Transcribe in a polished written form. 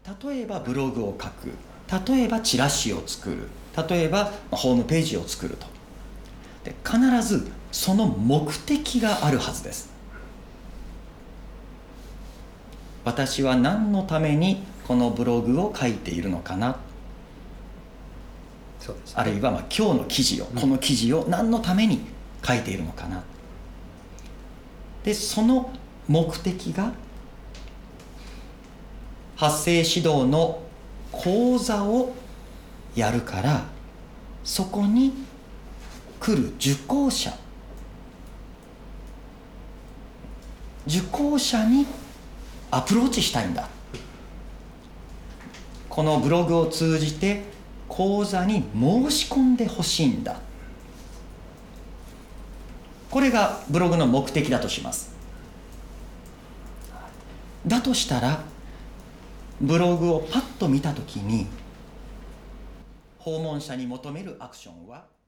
例えばブログを書く、例えばチラシを作る、例えばホームページを作ると。で、必ずその目的があるはずです。私は何のためにこのブログを書いているのかな。 そうですね、 あるいは今日の記事を、この記事を何のために書いているのかな。で、その目的が発声指導の講座をやるから、そこに来る受講者にアプローチしたいんだ。このブログを通じて講座に申し込んでほしいんだ。これがブログの目的だとします。だとしたら、ブログをパッと見たときに、訪問者に求めるアクションは